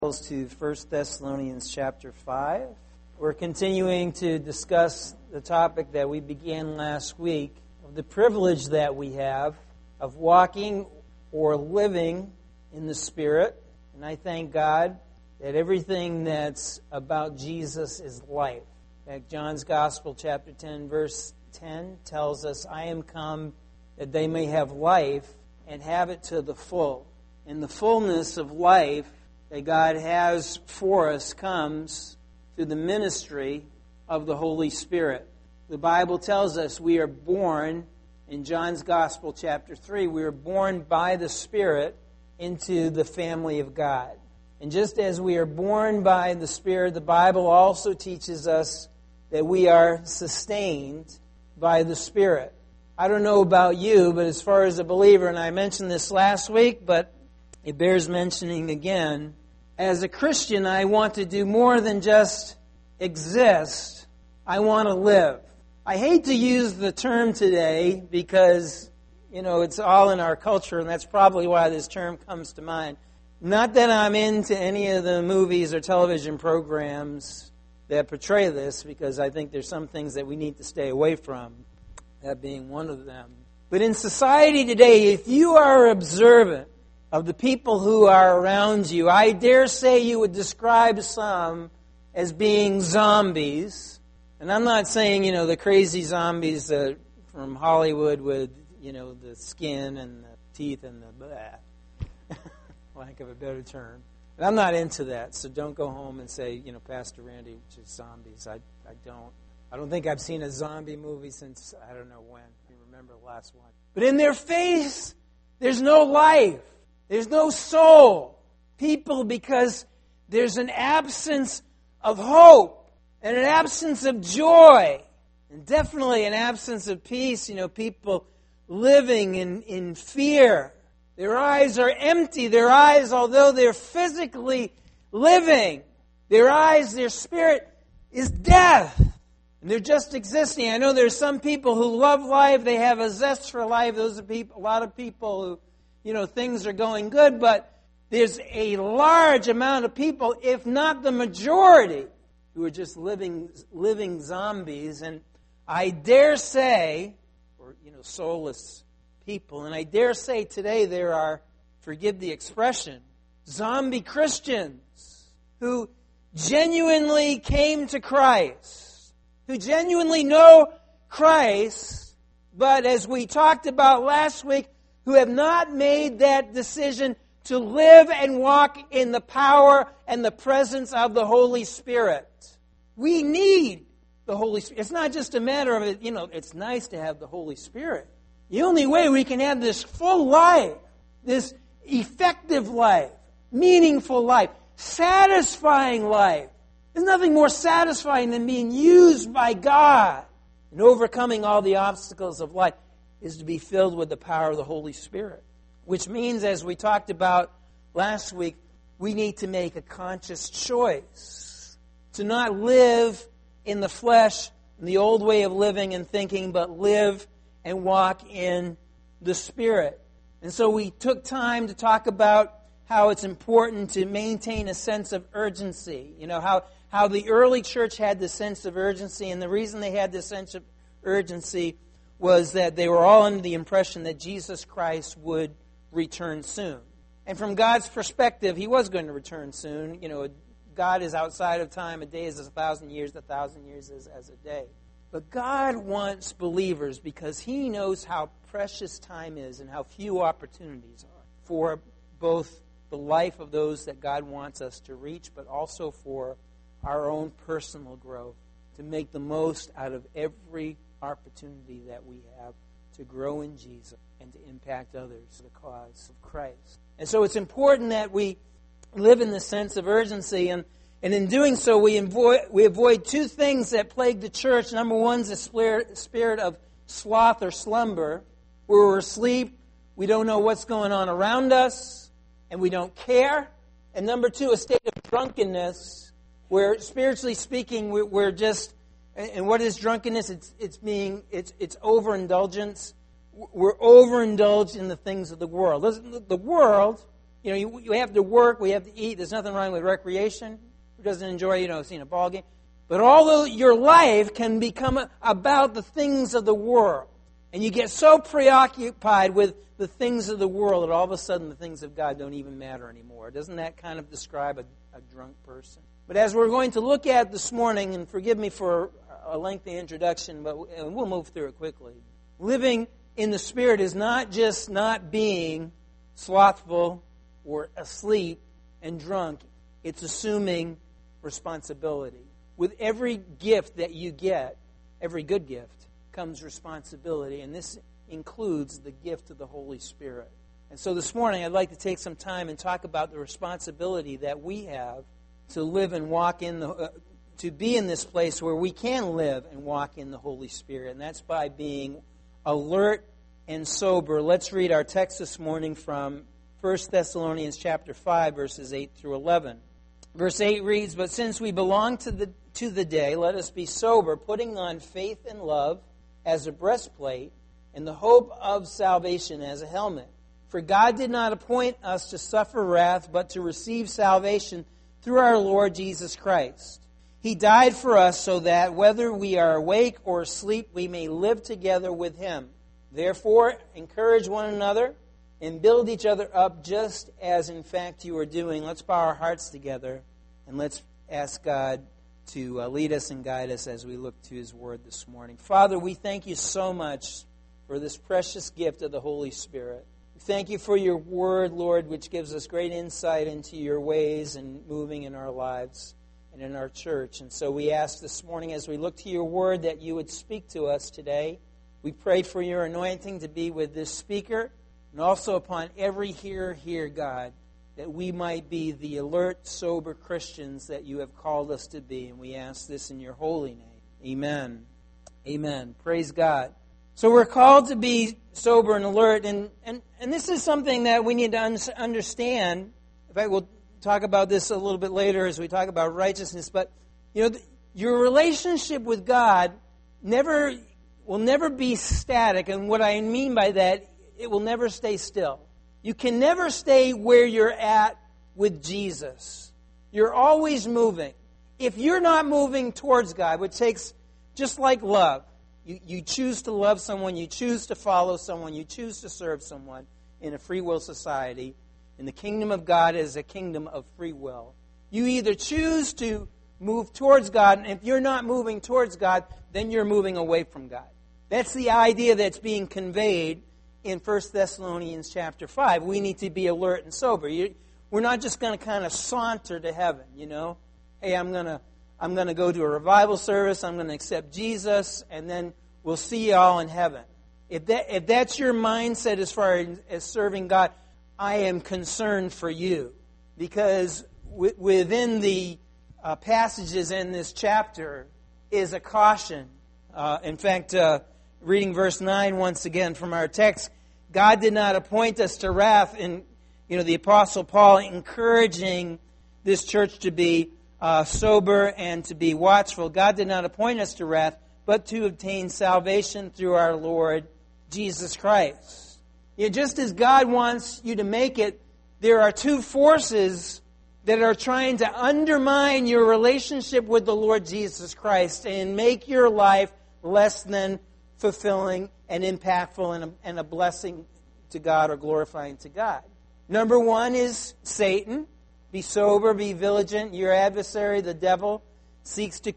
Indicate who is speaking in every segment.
Speaker 1: To 1 Thessalonians chapter 5. We're continuing to discuss the topic that we began last week of the privilege that we have of walking or living in the Spirit. And I thank God that everything that's about Jesus is life. In fact, John's Gospel chapter 10 verse 10 tells us, I am come that they may have life and have it to the full. And the fullness of life that God has for us comes through the ministry of the Holy Spirit. The Bible tells us we are born, in John's Gospel chapter 3, we are born by the Spirit into the family of God. And just as we are born by the Spirit, the Bible also teaches us that we are sustained by the Spirit. I don't know about you, but as far as a believer, and I mentioned this last week, but it bears mentioning again, as a Christian, I want to do more than just exist. I want to live. I hate to use the term today because, it's all in our culture, and that's probably why this term comes to mind. Not that I'm into any of the movies or television programs that portray this, because I think there's some things that we need to stay away from, that being one of them. But in society today, if you are observant of the people who are around you, I dare say you would describe some as being zombies. And I'm not saying, the crazy zombies from Hollywood with, the skin and the teeth and the blah, lack of a better term. But I'm not into that, so don't go home and say, Pastor Randy, which is zombies. I don't think I've seen a zombie movie since I don't know when. I remember the last one. But in their face, there's no life. There's no soul. People, because there's an absence of hope and an absence of joy and definitely an absence of peace. People living in fear. Their eyes are empty. Their eyes, although they're physically living, their spirit is death. And they're just existing. I know there's some people who love life. They have a zest for life. Those are a lot of people who things are going good, but there's a large amount of people, if not the majority, who are just living zombies. And I dare say, or soulless people, and I dare say today there are, forgive the expression, zombie Christians who genuinely came to Christ, who genuinely know Christ, but as we talked about last week, who have not made that decision to live and walk in the power and the presence of the Holy Spirit. We need the Holy Spirit. It's not just a matter of, it's nice to have the Holy Spirit. The only way we can have this full life, this effective life, meaningful life, satisfying life, there's nothing more satisfying than being used by God and overcoming all the obstacles of life, is to be filled with the power of the Holy Spirit. Which means, as we talked about last week, we need to make a conscious choice to not live in the flesh, in the old way of living and thinking, but live and walk in the Spirit. And so we took time to talk about how it's important to maintain a sense of urgency. How the early church had this sense of urgency, and the reason they had this sense of urgency was that they were all under the impression that Jesus Christ would return soon. And from God's perspective, He was going to return soon. God is outside of time. A day is 1,000 years. 1,000 years is as a day. But God wants believers, because He knows how precious time is and how few opportunities are for both the life of those that God wants us to reach, but also for our own personal growth, to make the most out of every opportunity that we have to grow in Jesus and to impact others for the cause of Christ. And so it's important that we live in the sense of urgency, and in doing so we avoid two things that plague the church. Number one is the spirit of sloth or slumber, where we're asleep, we don't know what's going on around us, and we don't care. And number two, a state of drunkenness, where spiritually speaking we're just. And what is drunkenness? It's overindulgence. We're overindulged in the things of the world. The world you have to work, we have to eat. There's nothing wrong with recreation. Who doesn't enjoy, seeing a ball game? But although your life can become about the things of the world, and you get so preoccupied with the things of the world that all of a sudden the things of God don't even matter anymore. Doesn't that kind of describe a drunk person? But as we're going to look at this morning, and forgive me for a lengthy introduction, but we'll move through it quickly. Living in the Spirit is not just not being slothful or asleep and drunk. It's assuming responsibility. With every gift that you get, every good gift, comes responsibility, and this includes the gift of the Holy Spirit. And so this morning I'd like to take some time and talk about the responsibility that we have to live and walk in to be in this place where we can live and walk in the Holy Spirit, and that's by being alert and sober. Let's read our text this morning from 1 Thessalonians chapter 5, verses 8 through 11. Verse 8 reads, "But since we belong to the day, let us be sober, putting on faith and love as a breastplate, and the hope of salvation as a helmet. For God did not appoint us to suffer wrath, but to receive salvation through our Lord Jesus Christ. He died for us so that, whether we are awake or asleep, we may live together with Him. Therefore, encourage one another and build each other up, just as in fact you are doing." Let's bow our hearts together and let's ask God to lead us and guide us as we look to His Word this morning. Father, we thank You so much for this precious gift of the Holy Spirit. We thank You for Your Word, Lord, which gives us great insight into Your ways and moving in our lives and in our church. And so we ask this morning as we look to Your Word that You would speak to us today. We pray for Your anointing to be with this speaker and also upon every hearer here, God, that we might be the alert, sober Christians that You have called us to be. And we ask this in Your holy name. Amen. Amen. Praise God. So we're called to be sober and alert, and this is something that we need to understand. In fact, we'll talk about this a little bit later as we talk about righteousness. But your relationship with God will never be static, and what I mean by that, it will never stay still. You can never stay where you're at with Jesus. You're always moving. If you're not moving towards God, which takes, just like love, you choose to love someone, you choose to follow someone, you choose to serve someone in a free will society, and the kingdom of God is a kingdom of free will. You either choose to move towards God, and if you're not moving towards God, then you're moving away from God. That's the idea that's being conveyed in 1 Thessalonians chapter 5. We need to be alert and sober. We're not just going to kind of saunter to heaven, Hey, I'm going to go to a revival service, I'm going to accept Jesus, and then we'll see you all in heaven. If that's your mindset as far as serving God, I am concerned for you. Because within the passages in this chapter is a caution. In fact, reading verse 9 once again from our text, God did not appoint us to wrath. And, the Apostle Paul encouraging this church to be sober and to be watchful. God did not appoint us to wrath, but to obtain salvation through our Lord Jesus Christ. Just as God wants you to make it, there are two forces that are trying to undermine your relationship with the Lord Jesus Christ and make your life less than fulfilling and impactful and a blessing to God or glorifying to God. Number one is Satan. Be sober, be vigilant. Your adversary, the devil, seeks to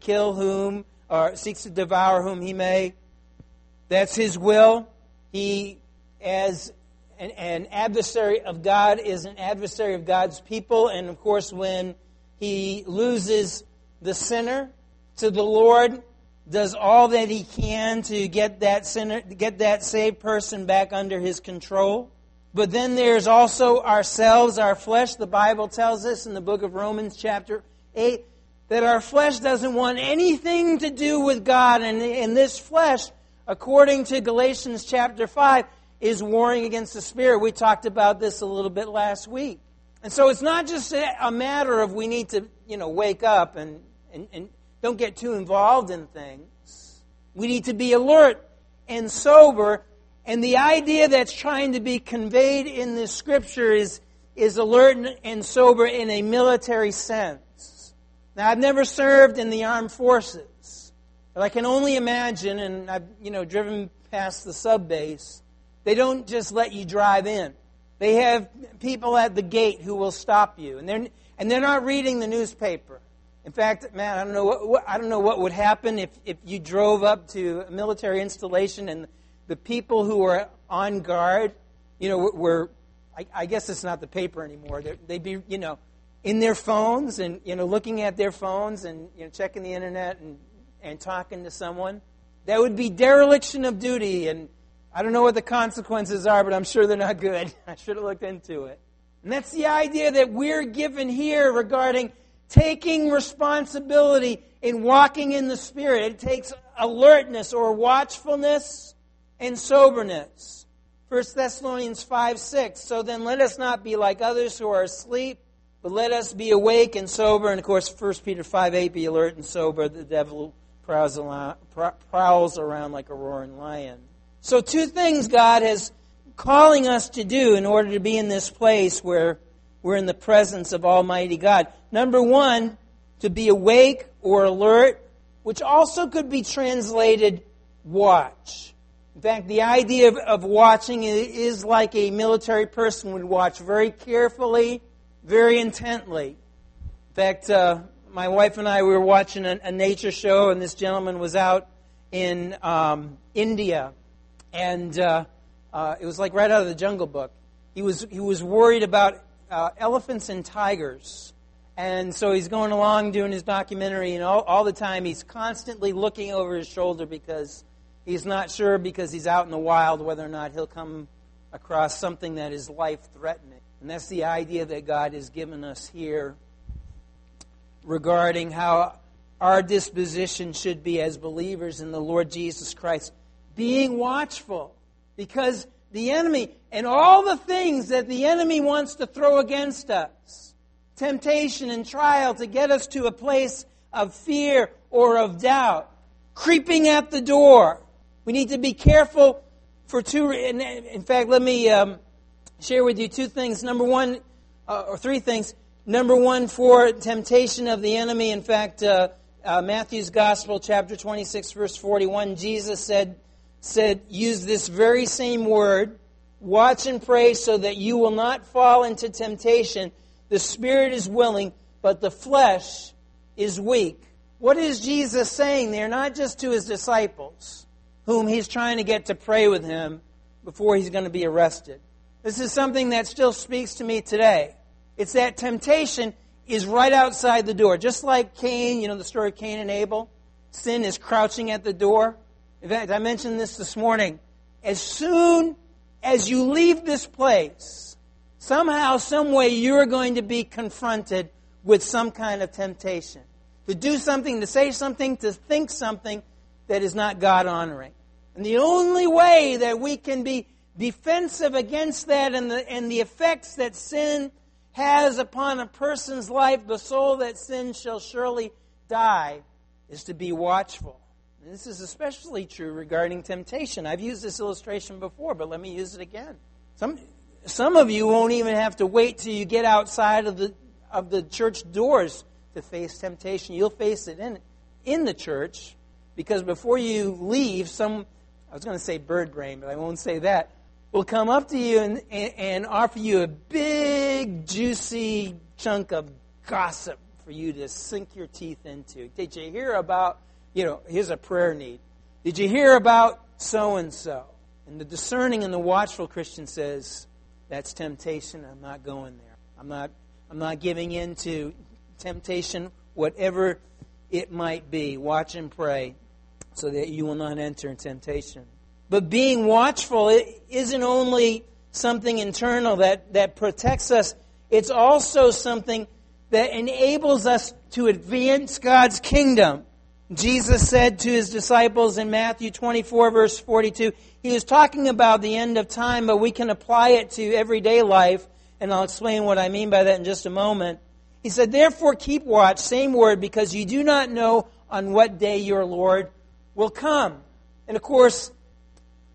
Speaker 1: devour whom he may. That's his will. He, as an adversary of God, is an adversary of God's people. And of course, when he loses the sinner to the Lord, does all that he can to get that saved person back under his control. But then there's also ourselves, our flesh. The Bible tells us in the book of Romans chapter 8 that our flesh doesn't want anything to do with God. And this flesh, according to Galatians chapter 5, is warring against the Spirit. We talked about this a little bit last week. And so it's not just a matter of we need to, wake up and don't get too involved in things. We need to be alert and sober. And the idea that's trying to be conveyed in this scripture is is alert and sober in a military sense. Now, I've never served in the armed forces, but I can only imagine, and I've driven past the sub base, they don't just let you drive in. They have people at the gate who will stop you, and they're not reading the newspaper. In fact, man, I don't know what would happen if you drove up to a military installation and the people who were on guard, were, I guess it's not the paper anymore. They'd be, in their phones and, looking at their phones and, checking the internet and talking to someone. That would be dereliction of duty, and I don't know what the consequences are, but I'm sure they're not good. I should have looked into it. And that's the idea that we're given here regarding taking responsibility in walking in the Spirit. It takes alertness or watchfulness and soberness. 1 Thessalonians 5:6. So then let us not be like others who are asleep, but let us be awake and sober. And of course, 1 Peter 5:8, be alert and sober. The devil prowls around like a roaring lion. So two things God is calling us to do in order to be in this place where we're in the presence of Almighty God. Number one, to be awake or alert, which also could be translated watch. In fact, the idea of watching is like a military person would watch very carefully, very intently. In fact, my wife and I, we were watching a nature show, and this gentleman was out in India. And it was like right out of the Jungle Book. He was worried about elephants and tigers. And so he's going along doing his documentary, and all the time he's constantly looking over his shoulder because he's not sure, because he's out in the wild, whether or not he'll come across something that is life-threatening. And that's the idea that God has given us here regarding how our disposition should be as believers in the Lord Jesus Christ. Being watchful, because the enemy and all the things that the enemy wants to throw against us, temptation and trial to get us to a place of fear or of doubt, creeping at the door. We need to be careful for two. In fact, let me share with you two things. Number one, or three things. Number one, for temptation of the enemy. In fact, Matthew's Gospel, chapter 26, verse 41, Jesus said, use this very same word, watch and pray so that you will not fall into temptation. The spirit is willing, but the flesh is weak. What is Jesus saying there? Not just to his disciples, whom he's trying to get to pray with him before he's going to be arrested. This is something that still speaks to me today. It's that temptation is right outside the door. Just like Cain, the story of Cain and Abel. Sin is crouching at the door. In fact, I mentioned this morning. As soon as you leave this place, somehow, some way, you're going to be confronted with some kind of temptation. To do something, to say something, to think something that is not God-honoring. And the only way that we can be defensive against that and the effects that sin has upon a person's life, the soul that sins shall surely die, is to be watchful. And this is especially true regarding temptation. I've used this illustration before, but let me use it again. Some of you won't even have to wait till you get outside of the church doors to face temptation. You'll face it in the church, because before you leave, I was going to say bird brain, but I won't say that, will come up to you and offer you a big, juicy chunk of gossip for you to sink your teeth into. Did you hear about, here's a prayer need. Did you hear about so-and-so? And the discerning and the watchful Christian says, that's temptation. I'm not going there. I'm not giving in to temptation, whatever it might be. Watch and pray so that you will not enter in temptation. But being watchful, it isn't only something internal that protects us. It's also something that enables us to advance God's kingdom. Jesus said to his disciples in Matthew 24, verse 42, he was talking about the end of time, but we can apply it to everyday life, and I'll explain what I mean by that in just a moment. He said, therefore keep watch, same word, because you do not know on what day your Lord will come. And of course,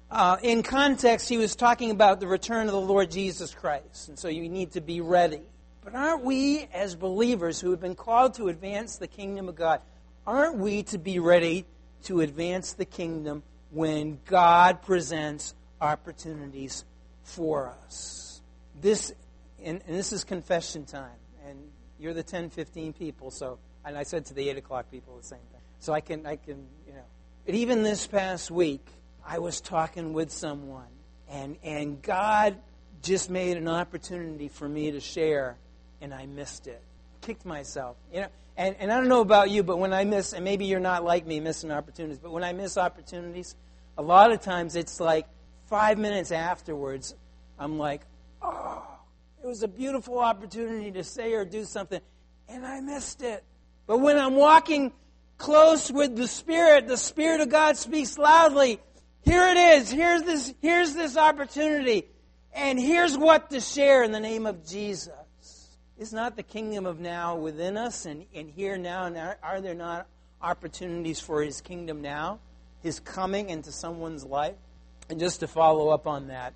Speaker 1: in context, he was talking about the return of the Lord Jesus Christ. And so you need to be ready. But aren't we, as believers who have been called to advance the kingdom of God, aren't we to be ready to advance the kingdom when God presents opportunities for us? This is confession time. And you're the 10:15 people, and I said to the 8 o'clock people the same thing. So I can, But even this past week, I was talking with someone, and God just made an opportunity for me to share, and I missed it. Kicked myself. And I don't know about you, but when I miss, and maybe you're not like me missing opportunities, but when I miss opportunities, a lot of times it's like 5 minutes afterwards, I'm like, oh, it was a beautiful opportunity to say or do something, and I missed it. But when I'm walking close with the Spirit of God speaks loudly. Here it is. Here's this opportunity. And here's what to share in the name of Jesus. Is not the kingdom of now within us and here now? And are there not opportunities for His kingdom now? His coming into someone's life? And just to follow up on that,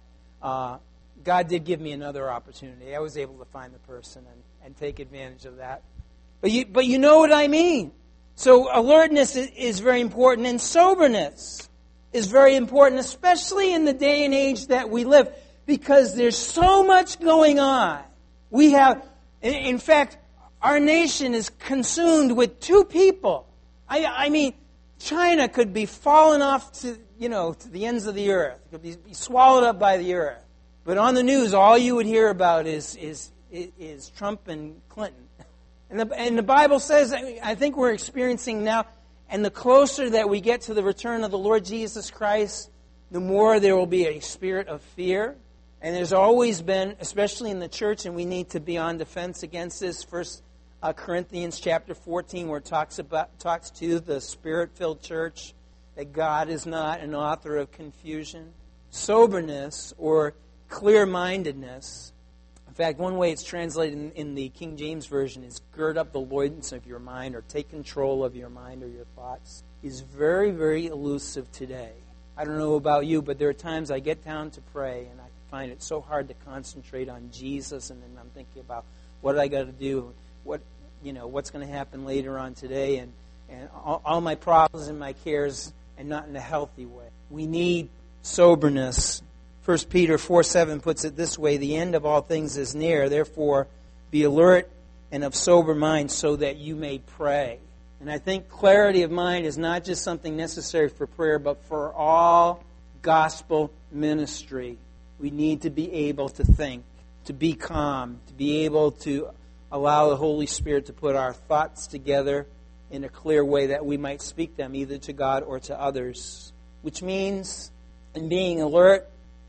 Speaker 1: God did give me another opportunity. I was able to find the person and take advantage of that. But you know what I mean. So alertness is very important, and soberness is very important, especially in the day and age that we live, because there's so much going on. We have, in fact, our nation is consumed with two people. I mean, China could be falling off to the ends of the earth. It could be swallowed up by the earth. But on the news, all you would hear about is Trump and Clinton. And the Bible says, I think we're experiencing now, and the closer that we get to the return of the Lord Jesus Christ, the more there will be a spirit of fear. And there's always been, especially in the church, and we need to be on defense against this. First Corinthians chapter 14, where it talks to the Spirit-filled church, that God is not an author of confusion. Soberness, or clear-mindedness. In fact, one way it's translated in the King James Version is gird up the loins of your mind, or take control of your mind or your thoughts, is very, very elusive today. I don't know about you, but there are times I get down to pray and I find it so hard to concentrate on Jesus, and then I'm thinking about what I got to do, what's going to happen later on today, and all my problems and my cares, and not in a healthy way. We need soberness. 1 Peter 4:7 puts it this way: the end of all things is near, therefore be alert and of sober mind so that you may pray. And I think clarity of mind is not just something necessary for prayer, but for all gospel ministry. We need to be able to think, to be calm, to be able to allow the Holy Spirit to put our thoughts together in a clear way that we might speak them either to God or to others. Which means, in being alert,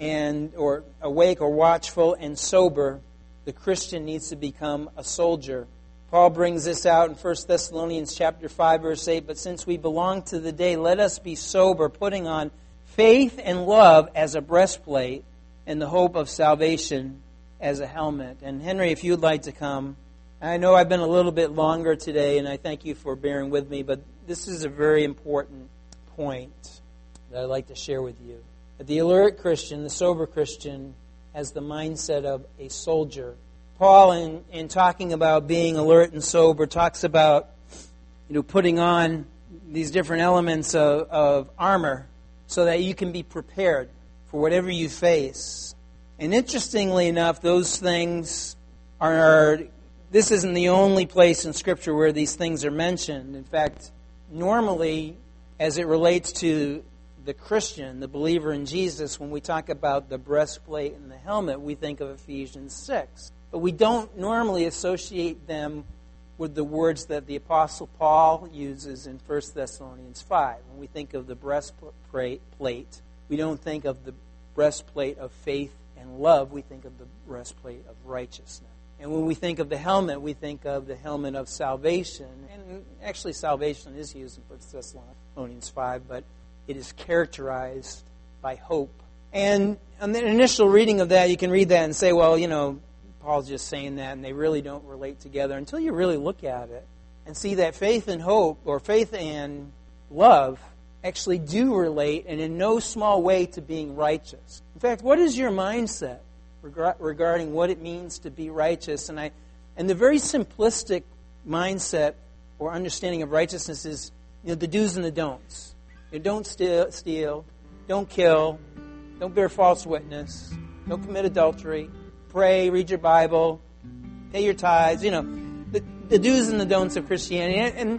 Speaker 1: or awake or watchful and sober, the Christian needs to become a soldier. Paul brings this out in 1 Thessalonians chapter 5, verse 8, but since we belong to the day, let us be sober, putting on faith and love as a breastplate, and the hope of salvation as a helmet. And Henry, if you'd like to come. I know I've been a little bit longer today, and I thank you for bearing with me, but this is a very important point that I'd like to share with you. The alert Christian, the sober Christian, has the mindset of a soldier. Paul, in talking about being alert and sober, talks about putting on these different elements of armor so that you can be prepared for whatever you face. And interestingly enough, those things this isn't the only place in Scripture where these things are mentioned. In fact, normally, as it relates to the Christian, the believer in Jesus, when we talk about the breastplate and the helmet, we think of Ephesians 6. But we don't normally associate them with the words that the Apostle Paul uses in 1 Thessalonians 5. When we think of the breastplate, we don't think of the breastplate of faith and love. We think of the breastplate of righteousness. And when we think of the helmet, we think of the helmet of salvation. And actually salvation is used in 1 Thessalonians 5, but it is characterized by hope. And on the initial reading of that, you can read that and say, well, Paul's just saying that, and they really don't relate together, until you really look at it and see that faith and hope, or faith and love, actually do relate, and in no small way, to being righteous. In fact, what is your mindset regarding what it means to be righteous? And the very simplistic mindset or understanding of righteousness is, the do's and the don'ts. Don't steal, don't kill, don't bear false witness, don't commit adultery, pray, read your Bible, pay your tithes. The do's and the don'ts of Christianity. And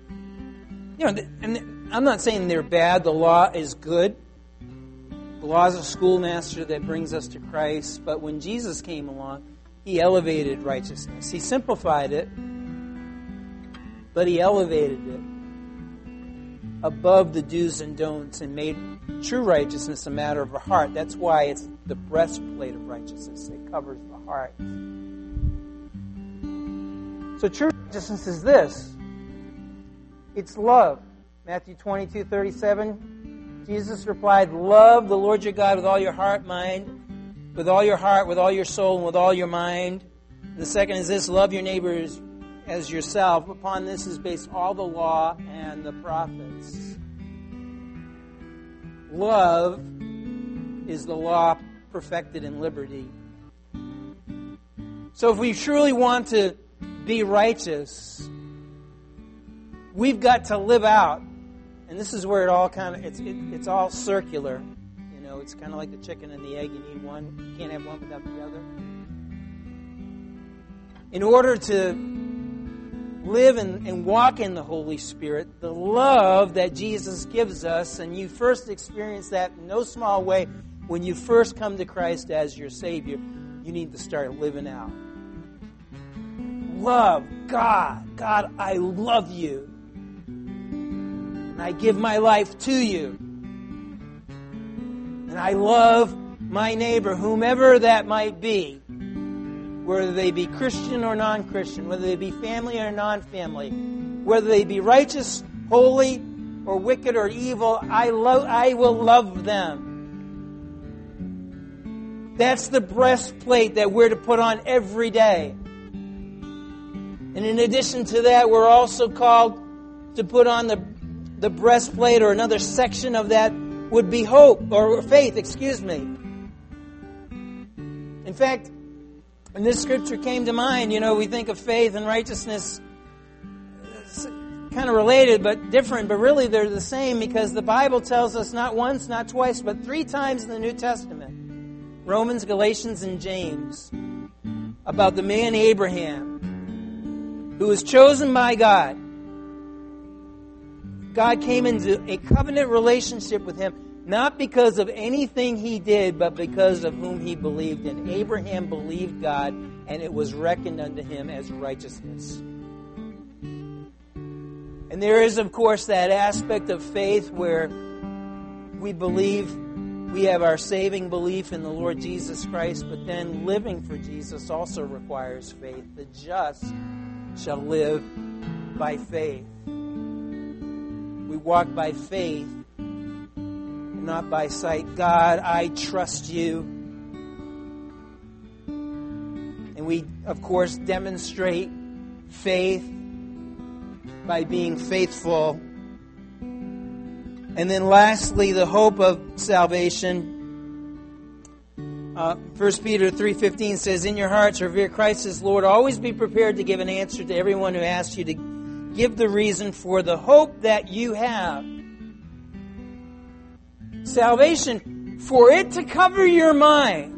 Speaker 1: I'm not saying they're bad. The law is good. The law is a schoolmaster that brings us to Christ. But when Jesus came along, He elevated righteousness. He simplified it, but He elevated it above the do's and don'ts and made true righteousness a matter of the heart. That's why it's the breastplate of righteousness. It covers the heart. So true righteousness is this. It's love. Matthew 22:37, Jesus replied, "Love the Lord your God with all your heart, mind, with all your heart, with all your soul, and with all your mind." And the second is this, love your neighbors as yourself. Upon this is based all the law and the prophets. Love is the law perfected in liberty. So if we truly want to be righteous, we've got to live out. And this is where it all it's all circular. It's kind of like the chicken and the egg. You need one. You can't have one without the other. In order to live and walk in the Holy Spirit, the love that Jesus gives us, and you first experience that in no small way when you first come to Christ as your Savior, you need to start living out. Love God. God, I love you. And I give my life to you. And I love my neighbor, whomever that might be, whether they be Christian or non-Christian, whether they be family or non-family, whether they be righteous, holy, or wicked or evil, I will love them. That's the breastplate that we're to put on every day. And in addition to that, we're also called to put on the breastplate, or another section of that would be hope, or faith, In fact, when this scripture came to mind, we think of faith and righteousness, it's kind of related but different, but really they're the same, because the Bible tells us not once, not twice, but 3 times in the New Testament, Romans, Galatians, and James, about the man Abraham, who was chosen by God. God came into a covenant relationship with him, not because of anything he did, but because of whom he believed. And Abraham believed God, and it was reckoned unto him as righteousness. And there is, of course, that aspect of faith where we believe, we have our saving belief in the Lord Jesus Christ, but then living for Jesus also requires faith. The just shall live by faith. We walk by faith, not by sight. God, I trust you. And we, of course, demonstrate faith by being faithful. And then lastly, the hope of salvation. 1 Peter 3:15 says, "In your hearts revere Christ as Lord. Always be prepared to give an answer to everyone who asks you to give the reason for the hope that you have." Salvation, for it to cover your mind,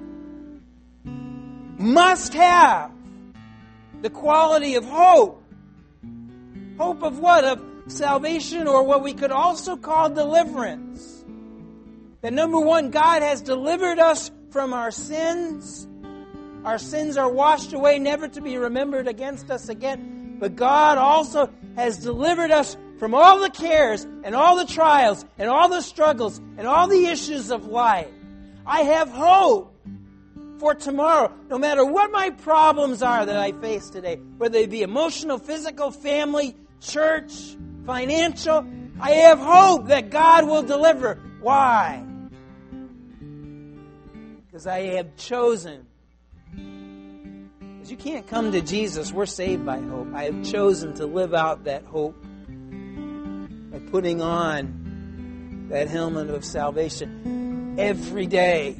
Speaker 1: must have the quality of hope. Hope of what? Of salvation, or what we could also call deliverance. That number one, God has delivered us from our sins. Our sins are washed away, never to be remembered against us again. But God also has delivered us from all the cares and all the trials and all the struggles and all the issues of life. I have hope for tomorrow, no matter what my problems are that I face today, whether they be emotional, physical, family, church, financial. I have hope that God will deliver. Why? Because I have chosen. Because you can't come to Jesus. We're saved by hope. I have chosen to live out that hope by putting on that helmet of salvation every day.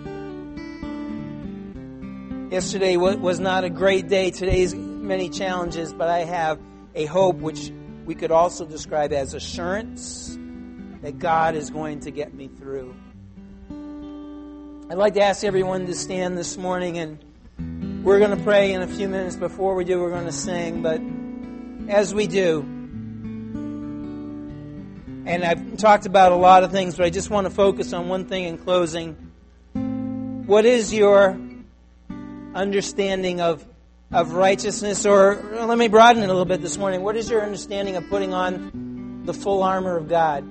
Speaker 1: Yesterday was not a great day. Today's many challenges, but I have a hope which we could also describe as assurance that God is going to get me through. I'd like to ask everyone to stand this morning, and we're going to pray in a few minutes. Before we do, we're going to sing, but as we do, and I've talked about a lot of things, but I just want to focus on one thing in closing. What is your understanding of righteousness? Or let me broaden it a little bit this morning. What is your understanding of putting on the full armor of God?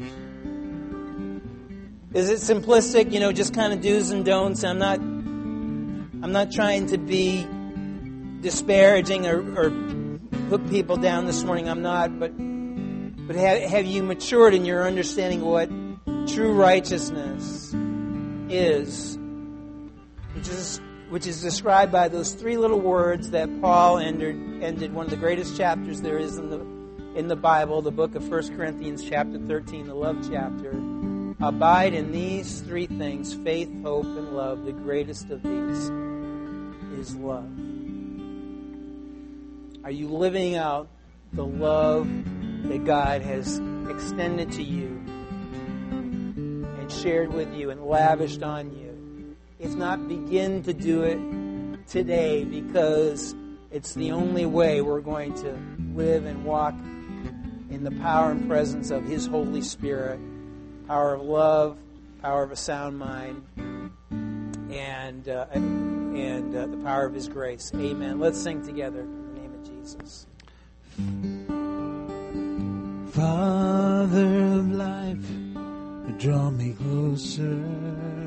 Speaker 1: Is it simplistic, just kind of do's and don'ts? I'm not trying to be disparaging or hook people down this morning. I'm not, but have you matured in your understanding of what true righteousness is? Which is described by those three little words that Paul ended one of the greatest chapters there is in the Bible, the book of 1 Corinthians chapter 13, the love chapter. Abide in these three things, faith, hope, and love. The greatest of these is love. Are you living out the love that God has extended to you and shared with you and lavished on you? If not, begin to do it today, because it's the only way we're going to live and walk in the power and presence of His Holy Spirit. Power of love, power of a sound mind, and the power of His grace. Amen. Let's sing together in the name of Jesus.
Speaker 2: Father of life, draw me closer.